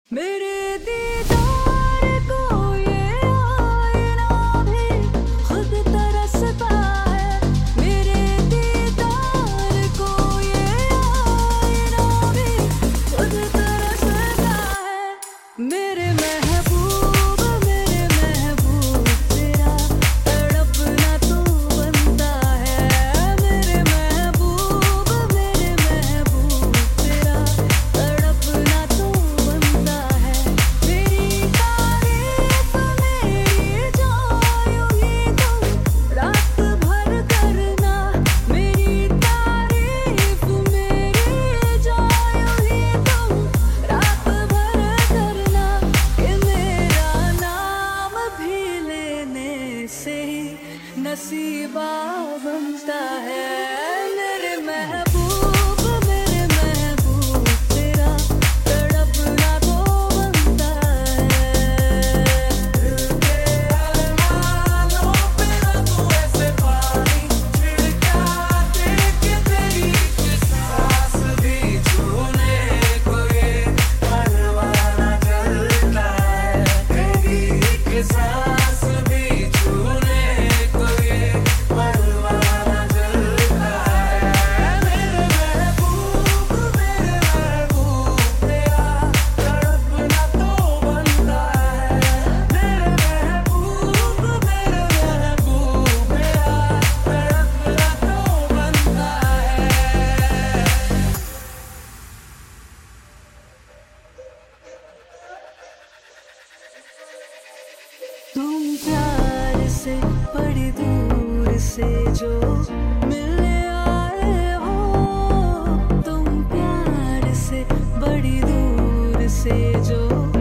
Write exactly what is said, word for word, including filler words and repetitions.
मेरे दीदार को ये आईना भी खुद तरसता है। मेरे दीदार को ये आईना भी खुद तरसता है। मेरे महबूब मेरे महबूब तेरा तड़पना तो बनता है। मेरे महबूब मेरे महबूब तेरा तड़पना तो बनता है। मेरी तारीफ मेरी जायो ही तुम रात भर करना। मेरी तारीफ मेरी जायो ही तुम रात भर करना। कि मेरा नाम भी लेने से ही नसीबा बनता है। मेरे महबूब मेरे महबूब तेरा तड़पना तो बनता है। दिल के अरमानों पे ना तू ऐसे पानी छिड़का दे कि तेरी एक सांस भी छूने को ये परवाना चलता है। तेरी एक सांस भी छूने को ये परवाना चलता है। मेरे महबूब मेरे महबूब तेरा तड़पना तो बनता है। मेरे महबूब मेरे महबूब तेरा तड़पना तो बनता है। तुम प्यार से बड़ी दूर से जो मिलने आए हो। तुम प्यार से बड़ी दूर से जो